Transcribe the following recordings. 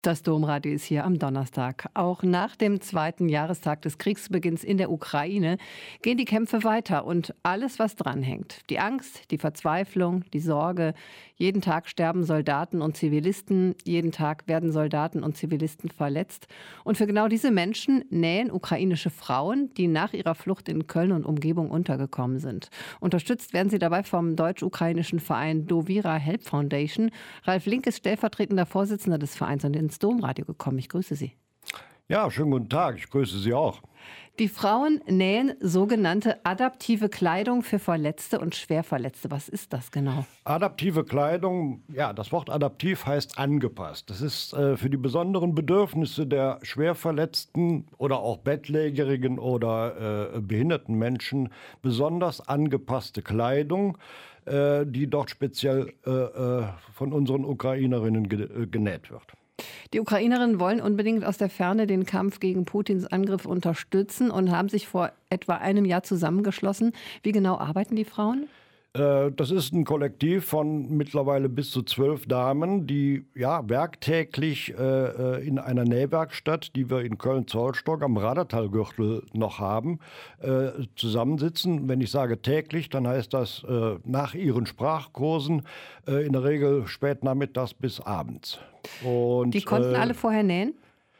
Das Domradio ist hier am Donnerstag. Auch nach dem zweiten Jahrestag des Kriegsbeginns in der Ukraine gehen die Kämpfe weiter und alles, was dranhängt. Die Angst, die Verzweiflung, die Sorge. Jeden Tag sterben Soldaten und Zivilisten. Jeden Tag werden Soldaten und Zivilisten verletzt. Und für genau diese Menschen nähen ukrainische Frauen, die nach ihrer Flucht in Köln und Umgebung untergekommen sind. Unterstützt werden sie dabei vom deutsch-ukrainischen Verein Dovira Help Foundation. Ralf Link ist stellvertretender Vorsitzender des Vereins und ins Domradio gekommen. Ich grüße Sie. Ja, schönen guten Tag. Ich grüße Sie auch. Die Frauen nähen sogenannte adaptive Kleidung für Verletzte und Schwerverletzte. Was ist das genau? Adaptive Kleidung, ja, das Wort adaptiv heißt angepasst. Das ist für die besonderen Bedürfnisse der Schwerverletzten oder auch bettlägerigen oder behinderten Menschen besonders angepasste Kleidung, die dort speziell von unseren Ukrainerinnen genäht wird. Die Ukrainerinnen wollen unbedingt aus der Ferne den Kampf gegen Putins Angriff unterstützen und haben sich vor etwa einem Jahr zusammengeschlossen. Wie genau arbeiten die Frauen? Das ist ein Kollektiv von mittlerweile bis zu 12 Damen, die ja werktäglich in einer Nähwerkstatt, die wir in Köln-Zollstock am Radertalgürtel noch haben, zusammensitzen. Wenn ich sage täglich, dann heißt das nach ihren Sprachkursen in der Regel spät nachmittags bis abends. Und, die konnten alle vorher nähen?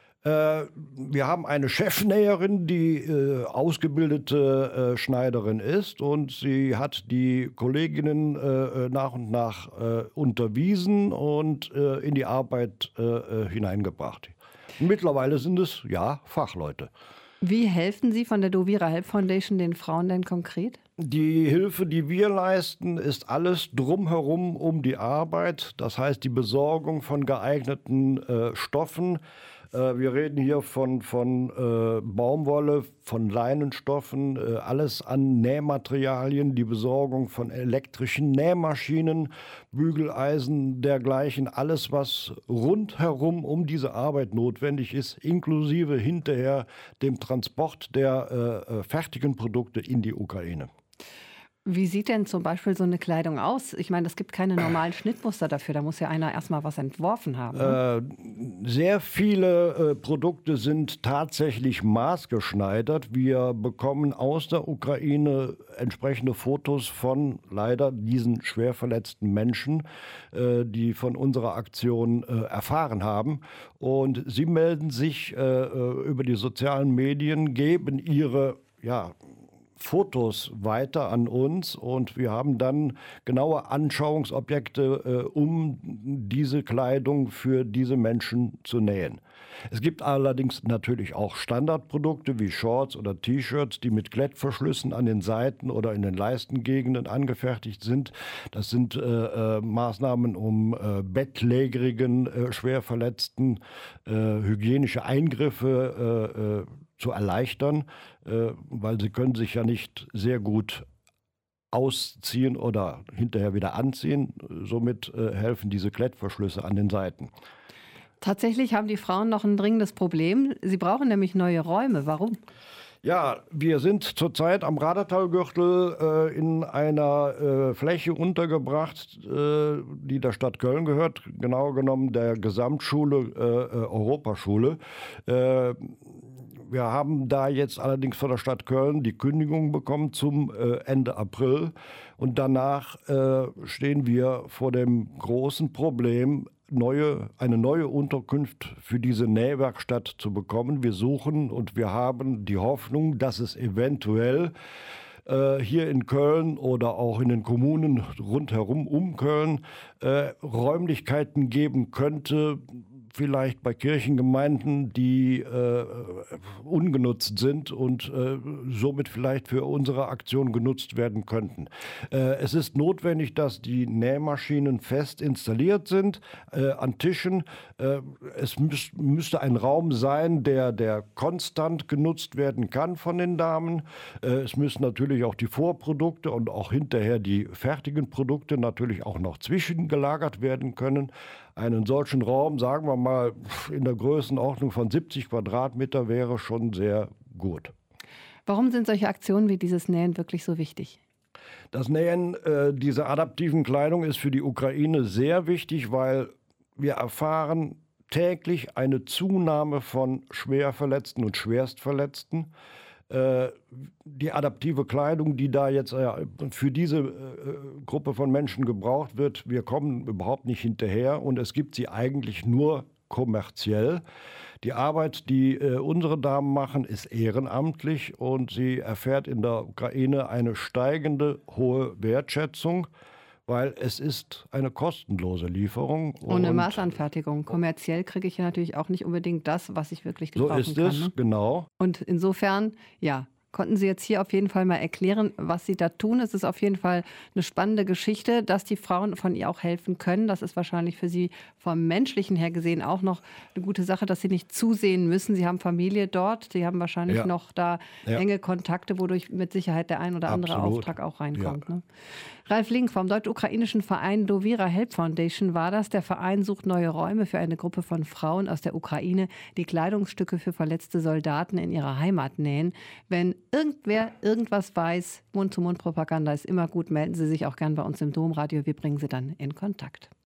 Wir haben eine Chefnäherin, die ausgebildete Schneiderin ist, und sie hat die Kolleginnen nach und nach unterwiesen und in die Arbeit hineingebracht. Mittlerweile sind es, ja, Fachleute. Wie helfen Sie von der Dovira Help Foundation den Frauen denn konkret? Die Hilfe, die wir leisten, ist alles drumherum um die Arbeit. Das heißt, die Besorgung von geeigneten Stoffen. Wir reden hier von Baumwolle, von Leinenstoffen, alles an Nähmaterialien, die Besorgung von elektrischen Nähmaschinen, Bügeleisen, dergleichen. Alles, was rundherum um diese Arbeit notwendig ist, inklusive hinterher dem Transport der fertigen Produkte in die Ukraine. Wie sieht denn zum Beispiel so eine Kleidung aus? Ich meine, es gibt keine normalen Schnittmuster dafür. Da muss ja einer erstmal was entworfen haben. Ne? Sehr viele Produkte sind tatsächlich maßgeschneidert. Wir bekommen aus der Ukraine entsprechende Fotos von leider diesen schwer verletzten Menschen, die von unserer Aktion erfahren haben. Und sie melden sich über die sozialen Medien, geben ihre Fotos weiter an uns, und wir haben dann genaue Anschauungsobjekte, um diese Kleidung für diese Menschen zu nähen. Es gibt allerdings natürlich auch Standardprodukte wie Shorts oder T-Shirts, die mit Klettverschlüssen an den Seiten oder in den Leistengegenden angefertigt sind. Das sind Maßnahmen, um bettlägerigen, schwer verletzten hygienische Eingriffe zu erleichtern, weil sie können sich ja nicht sehr gut ausziehen oder hinterher wieder anziehen. Somit helfen diese Klettverschlüsse an den Seiten. Tatsächlich haben die Frauen noch ein dringendes Problem. Sie brauchen nämlich neue Räume. Warum? Ja, wir sind zurzeit am Radertalgürtel in einer Fläche untergebracht, die der Stadt Köln gehört, genau genommen der Gesamtschule Europaschule. Wir haben da jetzt allerdings von der Stadt Köln die Kündigung bekommen zum Ende April. Und danach stehen wir vor dem großen Problem, eine neue Unterkunft für diese Nähwerkstatt zu bekommen. Wir suchen und wir haben die Hoffnung, dass es eventuell hier in Köln oder auch in den Kommunen rundherum um Köln Räumlichkeiten geben könnte, vielleicht bei Kirchengemeinden, die ungenutzt sind und somit vielleicht für unsere Aktion genutzt werden könnten. Es ist notwendig, dass die Nähmaschinen fest installiert sind an Tischen. Es müsste ein Raum sein, der konstant genutzt werden kann von den Damen. Es müssen natürlich auch die Vorprodukte und auch hinterher die fertigen Produkte natürlich auch noch zwischengelagert werden können. Einen solchen Raum, sagen wir mal, in der Größenordnung von 70 Quadratmeter wäre schon sehr gut. Warum sind solche Aktionen wie dieses Nähen wirklich so wichtig? Das Nähen dieser adaptiven Kleidung ist für die Ukraine sehr wichtig, weil wir erfahren täglich eine Zunahme von Schwerverletzten und Schwerstverletzten. Die adaptive Kleidung, die da jetzt für diese Gruppe von Menschen gebraucht wird, wir kommen überhaupt nicht hinterher und es gibt sie eigentlich nur kommerziell. Die Arbeit, die unsere Damen machen, ist ehrenamtlich und sie erfährt in der Ukraine eine steigende hohe Wertschätzung, weil es ist eine kostenlose Lieferung. Ohne Maßanfertigung. Kommerziell kriege ich ja natürlich auch nicht unbedingt das, was ich wirklich gebrauchen kann. So ist es, ne? genau. Und insofern, ja, konnten Sie jetzt hier auf jeden Fall mal erklären, was Sie da tun. Es ist auf jeden Fall eine spannende Geschichte, dass die Frauen von ihr auch helfen können. Das ist wahrscheinlich für Sie vom Menschlichen her gesehen auch noch eine gute Sache, dass Sie nicht zusehen müssen. Sie haben Familie dort, Sie haben wahrscheinlich noch da enge Kontakte, wodurch mit Sicherheit der ein oder andere Auftrag auch reinkommt. Ne? Ralf Link vom deutsch-ukrainischen Verein Dovira Help Foundation war das. Der Verein sucht neue Räume für eine Gruppe von Frauen aus der Ukraine, die Kleidungsstücke für verletzte Soldaten in ihrer Heimat nähen. Wenn irgendwer irgendwas weiß, Mund-zu-Mund-Propaganda ist immer gut, melden Sie sich auch gern bei uns im Domradio. Wir bringen Sie dann in Kontakt.